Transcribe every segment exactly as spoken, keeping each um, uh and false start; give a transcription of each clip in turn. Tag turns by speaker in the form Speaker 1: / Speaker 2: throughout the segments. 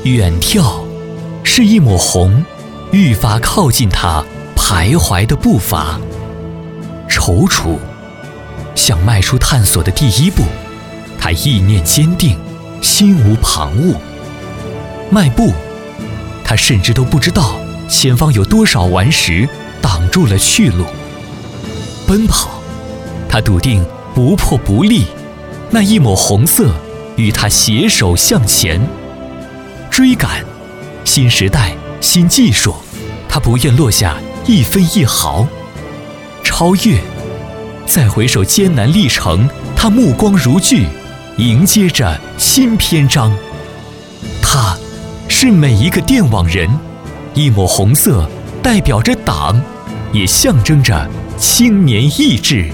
Speaker 1: 远眺，是一抹红，愈发靠近他徘徊的步伐。踌躇，想迈出探索的第一步，他意念坚定，心无旁骛。迈步，他甚至都不知道前方有多少顽石挡住了去路。奔跑，他笃定不破不立，那一抹红色与他携手向前。追赶，新时代，新技术，他不愿落下一分一毫。超越，再回首艰难历程，他目光如炬，迎接着新篇章。他是每一个电网人，一抹红色代表着党，也象征着青年意志。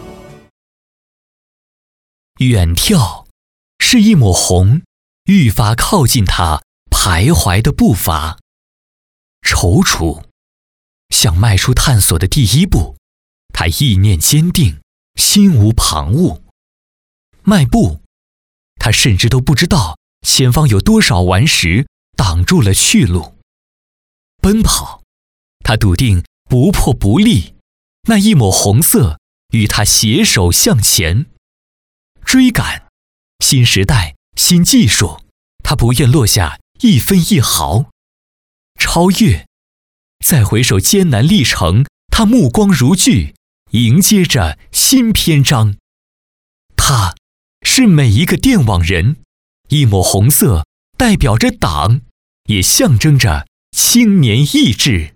Speaker 1: 远眺，是一抹红，愈发靠近他徘徊的步伐。踌躇，想迈出探索的第一步，他意念坚定，心无旁骛。迈步，他甚至都不知道前方有多少顽石挡住了去路。奔跑，他笃定不破不立，那一抹红色与他携手向前。追赶，新时代，新技术，他不愿落下一分一毫。超越，再回首艰难历程，他目光如炬，迎接着新篇章。他是每一个电网人，一抹红色代表着党，也象征着青年意志。